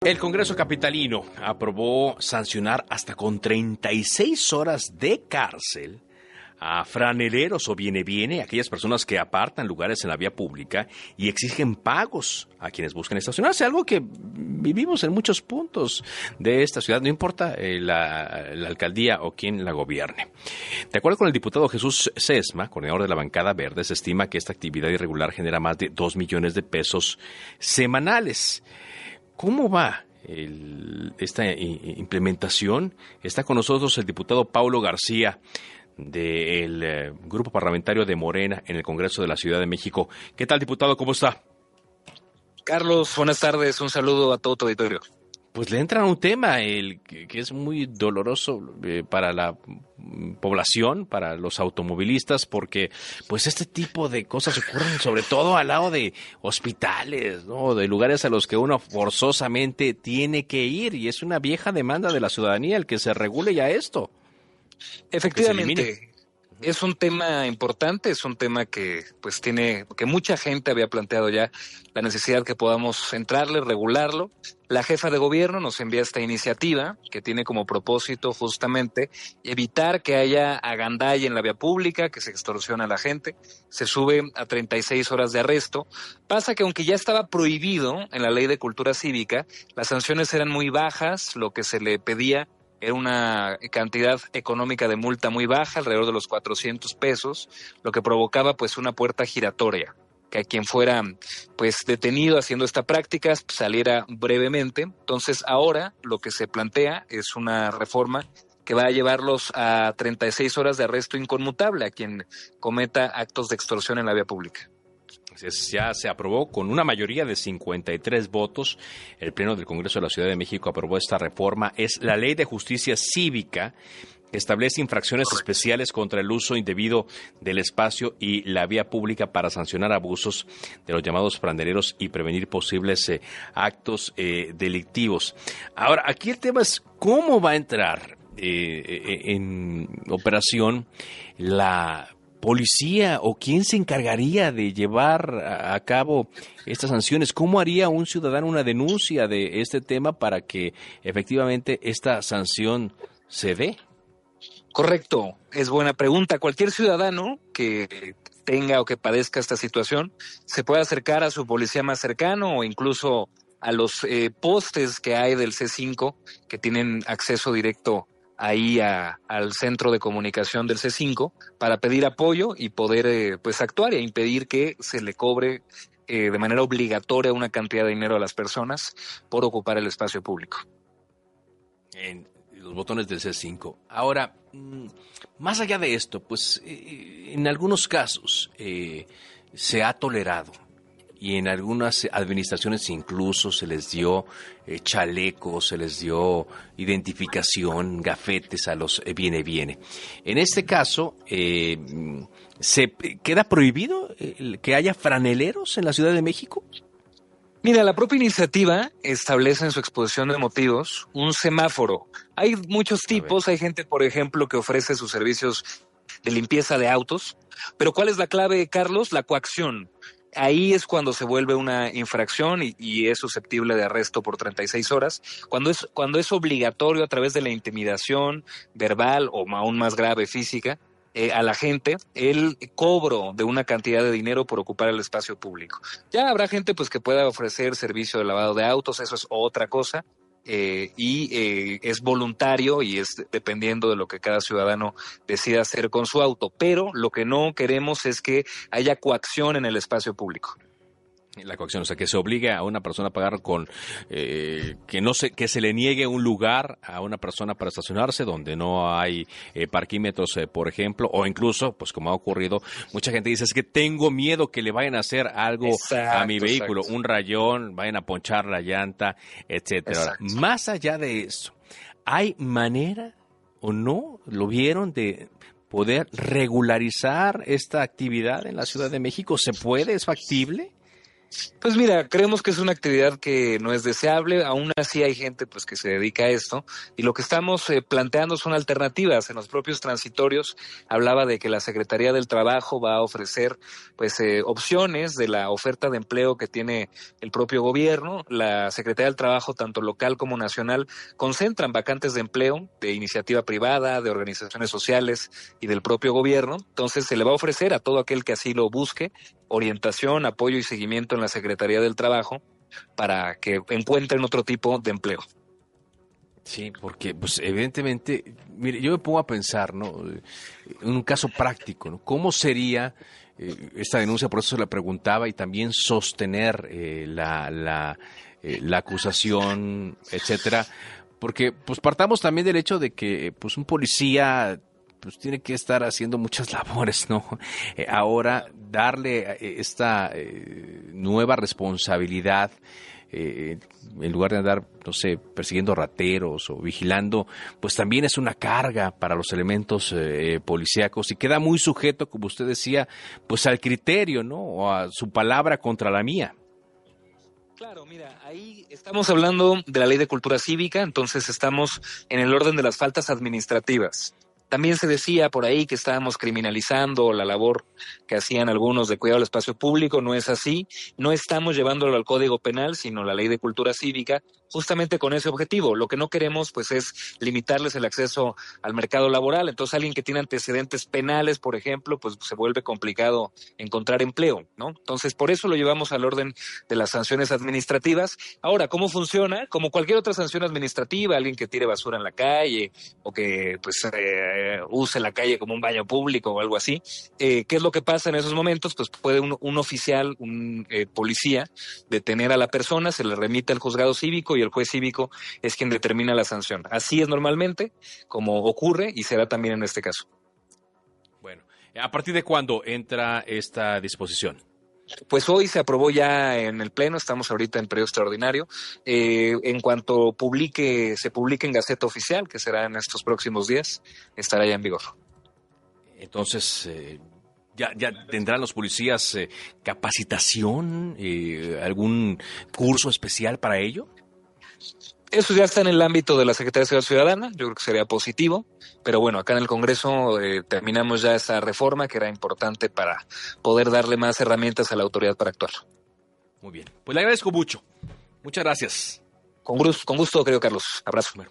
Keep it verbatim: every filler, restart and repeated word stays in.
El Congreso capitalino aprobó sancionar hasta con treinta y seis horas de cárcel a franeleros o viene-viene, aquellas personas que apartan lugares en la vía pública y exigen pagos a quienes buscan estacionarse, algo que vivimos en muchos puntos de esta ciudad, no importa eh, la, la alcaldía o quién la gobierne. De acuerdo con el diputado Jesús Sesma, coordinador de la bancada verde, se estima que esta actividad irregular genera más de dos millones de pesos semanales. ¿Cómo va el, esta implementación? Está con nosotros el diputado Paulo García del eh, Grupo Parlamentario de Morena en el Congreso de la Ciudad de México. ¿Qué tal, diputado? ¿Cómo está? Carlos, buenas tardes. Un saludo a todo tu auditorio. Pues le entra un tema el que, que es muy doloroso eh, para la población, para los automovilistas, porque pues este tipo de cosas ocurren sobre todo al lado de hospitales, ¿no? De lugares a los que uno forzosamente tiene que ir, y es una vieja demanda de la ciudadanía el que se regule ya esto. Efectivamente. Es un tema importante, es un tema que pues tiene, que mucha gente había planteado ya la necesidad que podamos entrarle, regularlo. La jefa de gobierno nos envía esta iniciativa que tiene como propósito justamente evitar que haya agandalla en la vía pública, que se extorsiona a la gente, se sube a treinta y seis horas de arresto. Pasa que aunque ya estaba prohibido en la Ley de Cultura Cívica, las sanciones eran muy bajas, lo que se le pedía era una cantidad económica de multa muy baja, alrededor de los cuatrocientos pesos, lo que provocaba pues una puerta giratoria, que a quien fuera pues detenido haciendo esta práctica saliera brevemente. Entonces ahora lo que se plantea es una reforma que va a llevarlos a treinta y seis horas de arresto inconmutable a quien cometa actos de extorsión en la vía pública. Ya se aprobó con una mayoría de cincuenta y tres votos. El Pleno del Congreso de la Ciudad de México aprobó esta reforma. Es la Ley de Justicia Cívica que establece infracciones especiales contra el uso indebido del espacio y la vía pública para sancionar abusos de los llamados franeleros y prevenir posibles eh, actos eh, delictivos. Ahora, aquí el tema es cómo va a entrar eh, en operación la policía o quién se encargaría de llevar a cabo estas sanciones. ¿Cómo haría un ciudadano una denuncia de este tema para que efectivamente esta sanción se dé? Correcto, es buena pregunta. Cualquier ciudadano que tenga o que padezca esta situación se puede acercar a su policía más cercano o incluso a los eh, postes que hay del C cinco que tienen acceso directo ahí a, al centro de comunicación del C cinco para pedir apoyo y poder eh, pues actuar e impedir que se le cobre eh, de manera obligatoria una cantidad de dinero a las personas por ocupar el espacio público. En los botones del C cinco. Ahora, más allá de esto, pues eh, en algunos casos eh, se ha tolerado y en algunas administraciones incluso se les dio eh, chalecos, se les dio identificación, gafetes a los eh, viene-viene. En este caso, eh, ¿se queda prohibido eh, que haya franeleros en la Ciudad de México? Mira, la propia iniciativa establece en su exposición de motivos un semáforo. Hay muchos tipos, hay gente, por ejemplo, que ofrece sus servicios de limpieza de autos, pero ¿cuál es la clave, Carlos? La coacción. Ahí es cuando se vuelve una infracción y, y es susceptible de arresto por treinta y seis horas. Cuando es, cuando es obligatorio a través de la intimidación verbal o aún más grave física eh, a la gente, el cobro de una cantidad de dinero por ocupar el espacio público. Ya habrá gente pues que pueda ofrecer servicio de lavado de autos, eso es otra cosa. Eh, y eh, es voluntario y es dependiendo de lo que cada ciudadano decida hacer con su auto, pero lo que no queremos es que haya coacción en el espacio público. La coacción, o sea, que se obligue a una persona a pagar con, eh, que no se, que se le niegue un lugar a una persona para estacionarse donde no hay eh, parquímetros, eh, por ejemplo, o incluso, pues como ha ocurrido, mucha gente dice, es que tengo miedo que le vayan a hacer algo exacto, a mi vehículo, exacto. Un rayón, vayan a ponchar la llanta, etcétera. Ahora, más allá de eso, ¿hay manera o no, lo vieron, de poder regularizar esta actividad en la Ciudad de México? ¿Se puede? ¿Es factible? Pues mira, creemos que es una actividad que no es deseable, aún así hay gente pues que se dedica a esto y lo que estamos eh, planteando son alternativas. En los propios transitorios hablaba de que la Secretaría del Trabajo va a ofrecer pues eh, opciones de la oferta de empleo que tiene el propio gobierno. La Secretaría del Trabajo, tanto local como nacional, concentran vacantes de empleo de iniciativa privada, de organizaciones sociales y del propio gobierno. Entonces se le va a ofrecer a todo aquel que así lo busque orientación, apoyo y seguimiento en la Secretaría del Trabajo para que encuentren otro tipo de empleo. Sí, porque pues evidentemente, mire, yo me pongo a pensar, ¿no? En un caso práctico, ¿no? ¿Cómo sería eh, esta denuncia? Por eso se la preguntaba y también sostener eh, la, la, eh, la acusación, etcétera. Porque pues partamos también del hecho de que pues un policía pues tiene que estar haciendo muchas labores, ¿no? Eh, ahora, darle eh, esta eh, nueva responsabilidad, eh, en lugar de andar, no sé, persiguiendo rateros o vigilando, pues también es una carga para los elementos eh, policíacos y queda muy sujeto, como usted decía, pues al criterio, ¿no? O a su palabra contra la mía. Claro, mira, ahí estamos hablando de la Ley de Cultura Cívica, entonces estamos en el orden de las faltas administrativas. También se decía por ahí que estábamos criminalizando la labor que hacían algunos de cuidado del espacio público. No es así. No estamos llevándolo al Código Penal, sino la Ley de Cultura Cívica, justamente con ese objetivo. Lo que no queremos, pues, es limitarles el acceso al mercado laboral. Entonces, alguien que tiene antecedentes penales, por ejemplo, pues se vuelve complicado encontrar empleo, ¿no? Entonces, por eso lo llevamos al orden de las sanciones administrativas. Ahora, ¿cómo funciona? Como cualquier otra sanción administrativa, alguien que tire basura en la calle o que, pues, eh, use la calle como un baño público o algo así. Eh, ¿Qué es lo que pasa en esos momentos? Pues puede un, un oficial, un eh, policía, detener a la persona, se le remite al juzgado cívico y el juez cívico es quien determina la sanción. Así es normalmente como ocurre y será también en este caso. Bueno, ¿a partir de cuándo entra esta disposición? Pues hoy se aprobó ya en el Pleno, estamos ahorita en periodo extraordinario. Eh, en cuanto publique, se publique en Gaceta Oficial, que será en estos próximos días, estará ya en vigor. Entonces, eh, ¿ya, ya tendrán los policías eh, capacitación, eh, algún curso especial para ello? Eso ya está en el ámbito de la Secretaría de Seguridad Ciudadana, yo creo que sería positivo, pero bueno, acá en el Congreso eh, terminamos ya esa reforma que era importante para poder darle más herramientas a la autoridad para actuar. Muy bien, pues le agradezco mucho. Muchas gracias. Con gusto, con gusto, querido Carlos. Abrazo. Bueno.